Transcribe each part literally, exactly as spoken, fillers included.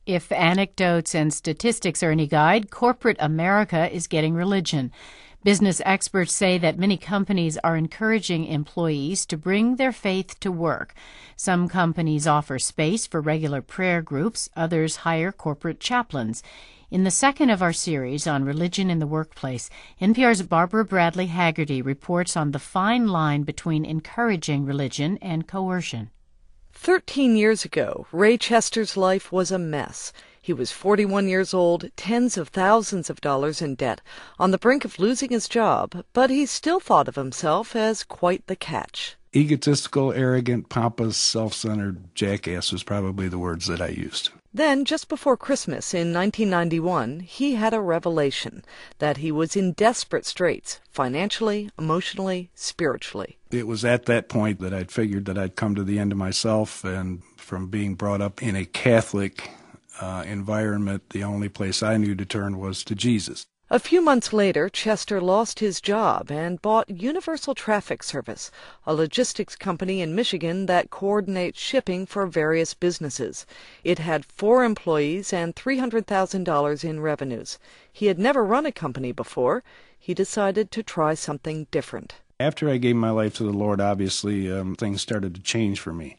If anecdotes and statistics are any guide, corporate America is getting religion. Business experts say that many companies are encouraging employees to bring their faith to work. Some companies offer space for regular prayer groups, others hire corporate chaplains. In the second of our series on religion in the workplace, N P R's Barbara Bradley Haggerty reports on the fine line between encouraging religion and coercion. Thirteen years ago, Ray Chester's life was a mess. He was forty-one years old, tens of thousands of dollars in debt, on the brink of losing his job, but he still thought of himself as quite the catch. Egotistical, arrogant, pompous, self-centered jackass was probably the words that I used. Then, just before Christmas in nineteen ninety-one, he had a revelation that he was in desperate straits, financially, emotionally, spiritually. It was at that point that I'd figured that I'd come to the end of myself, and from being brought up in a Catholic uh, environment, the only place I knew to turn was to Jesus. A few months later, Chester lost his job and bought Universal Traffic Service, a logistics company in Michigan that coordinates shipping for various businesses. It had four employees and three hundred thousand dollars in revenues. He had never run a company before. He decided to try something different. After I gave my life to the Lord, obviously, um, things started to change for me.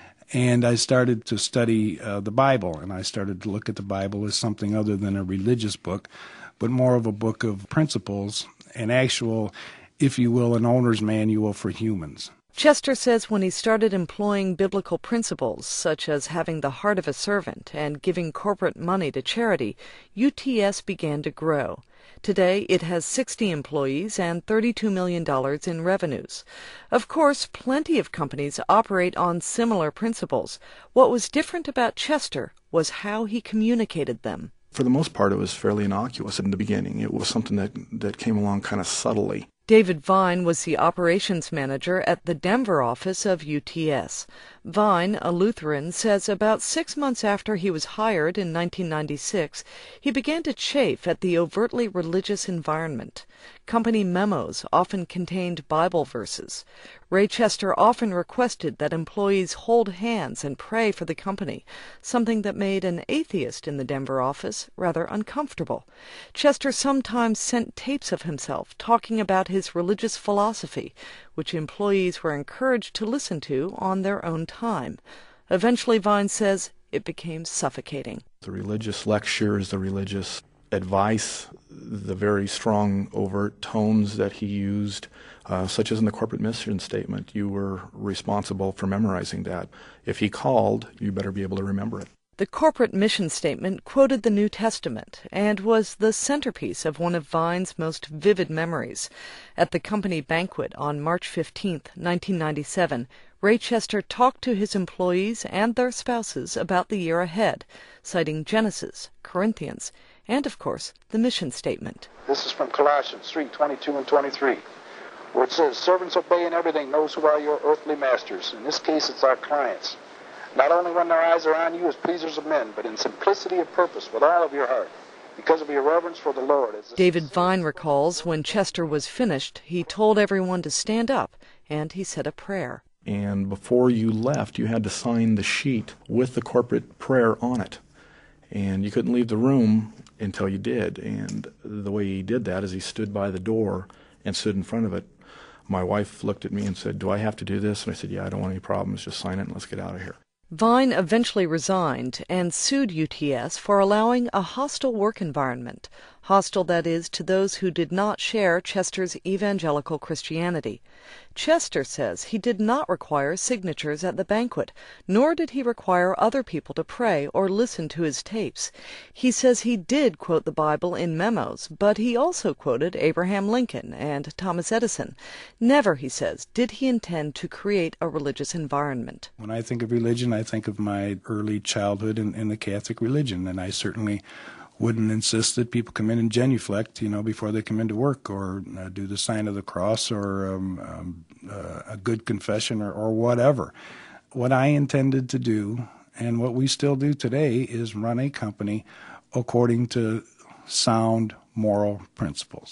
And I started to study uh, the Bible, and I started to look at the Bible as something other than a religious book, but more of a book of principles, an actual, if you will, an owner's manual for humans. Chester says when he started employing biblical principles, such as having the heart of a servant and giving corporate money to charity, U T S began to grow. Today, it has sixty employees and thirty-two million dollars in revenues. Of course, plenty of companies operate on similar principles. What was different about Chester was how he communicated them. For the most part, it was fairly innocuous in the beginning. It was something that, that came along kind of subtly. David Vine was the operations manager at the Denver office of U T S. Vine, a Lutheran, says about six months after he was hired in nineteen ninety-six, he began to chafe at the overtly religious environment. Company memos often contained Bible verses. Ray Chester often requested that employees hold hands and pray for the company, something that made an atheist in the Denver office rather uncomfortable. Chester sometimes sent tapes of himself talking about his religious philosophy, which employees were encouraged to listen to on their own time. Eventually, Vine says, it became suffocating. The religious lectures, the religious advice, the very strong, overt tones that he used, uh, such as in the corporate mission statement, you were responsible for memorizing that. If he called, you better be able to remember it. The corporate mission statement quoted the New Testament and was the centerpiece of one of Vine's most vivid memories. At the company banquet on March fifteenth, nineteen ninety-seven, Ray Chester talked to his employees and their spouses about the year ahead, citing Genesis, Corinthians, and, of course, the mission statement. This is from Colossians three, twenty-two and twenty-three, where it says, "Servants, obey in everything those who are your earthly masters." In this case, it's our clients. Not only when their eyes are on you as pleasers of men, but in simplicity of purpose with all of your heart, because of your reverence for the Lord. David Vine recalls when Chester was finished, he told everyone to stand up, and he said a prayer. And before you left, you had to sign the sheet with the corporate prayer on it. And you couldn't leave the room until you did. And the way he did that is he stood by the door and stood in front of it. My wife looked at me and said, "Do I have to do this?" And I said, "Yeah, I don't want any problems. Just sign it and let's get out of here." Vine eventually resigned and sued U T S for allowing a hostile work environment, hostile, that is, to those who did not share Chester's evangelical Christianity. Chester says he did not require signatures at the banquet, nor did he require other people to pray or listen to his tapes. He says he did quote the Bible in memos, but he also quoted Abraham Lincoln and Thomas Edison. Never, he says, did he intend to create a religious environment. When I think of religion, I think of my early childhood in, in the Catholic religion, and I certainly wouldn't insist that people come in and genuflect, you know, before they come into work, or uh, do the sign of the cross, or um, um, uh, a good confession, or, or whatever. What I intended to do, and what we still do today, is run a company according to sound moral principles.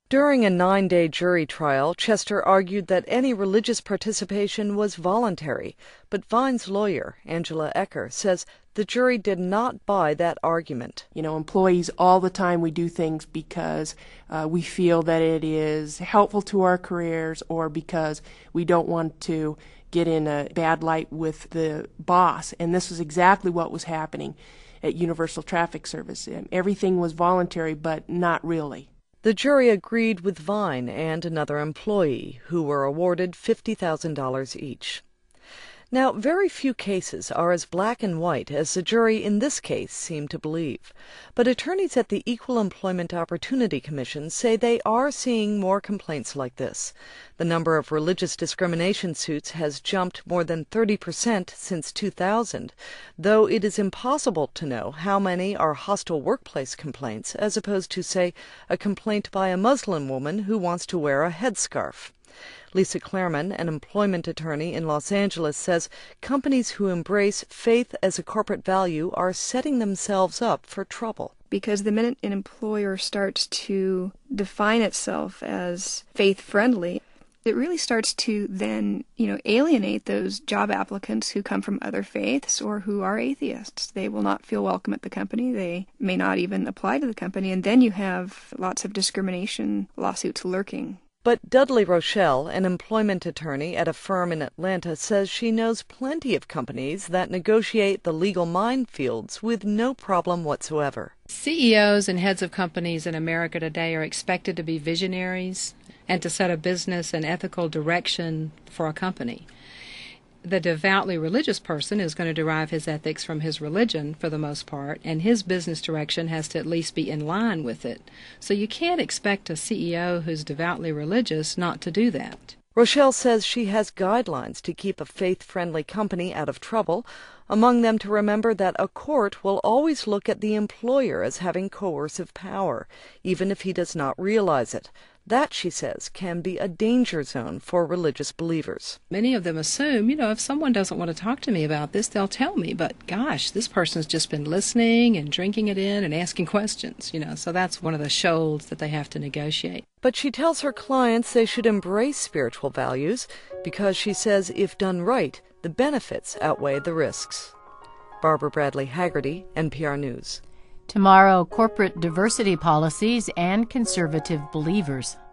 During a nine-day jury trial, Chester argued that any religious participation was voluntary, but Vine's lawyer, Angela Ecker, says the jury did not buy that argument. You know, employees all the time, we do things because uh, we feel that it is helpful to our careers or because we don't want to get in a bad light with the boss. And this was exactly what was happening at Universal Traffic Service. Everything was voluntary, but not really. The jury agreed with Vine and another employee, who were awarded fifty thousand dollars each. Now, very few cases are as black and white as the jury in this case seemed to believe. But attorneys at the Equal Employment Opportunity Commission say they are seeing more complaints like this. The number of religious discrimination suits has jumped more than thirty percent since two thousand, though it is impossible to know how many are hostile workplace complaints as opposed to, say, a complaint by a Muslim woman who wants to wear a headscarf. Lisa Clareman, an employment attorney in Los Angeles, says companies who embrace faith as a corporate value are setting themselves up for trouble. Because the minute an employer starts to define itself as faith-friendly, it really starts to then, you know, alienate those job applicants who come from other faiths or who are atheists. They will not feel welcome at the company. They may not even apply to the company. And then you have lots of discrimination lawsuits lurking. But Dudley Rochelle, an employment attorney at a firm in Atlanta, says she knows plenty of companies that negotiate the legal minefields with no problem whatsoever. C E Os and heads of companies in America today are expected to be visionaries and to set a business and ethical direction for a company. The devoutly religious person is going to derive his ethics from his religion for the most part, and his business direction has to at least be in line with it. So you can't expect a C E O who's devoutly religious not to do that. Rochelle says she has guidelines to keep a faith-friendly company out of trouble, among them to remember that a court will always look at the employer as having coercive power, even if he does not realize it. That, she says, can be a danger zone for religious believers. Many of them assume, you know, if someone doesn't want to talk to me about this, they'll tell me. But gosh, this person's just been listening and drinking it in and asking questions, you know. So that's one of the shoals that they have to negotiate. But she tells her clients they should embrace spiritual values because she says if done right, the benefits outweigh the risks. Barbara Bradley Haggerty, N P R News. Tomorrow, corporate diversity policies and conservative believers.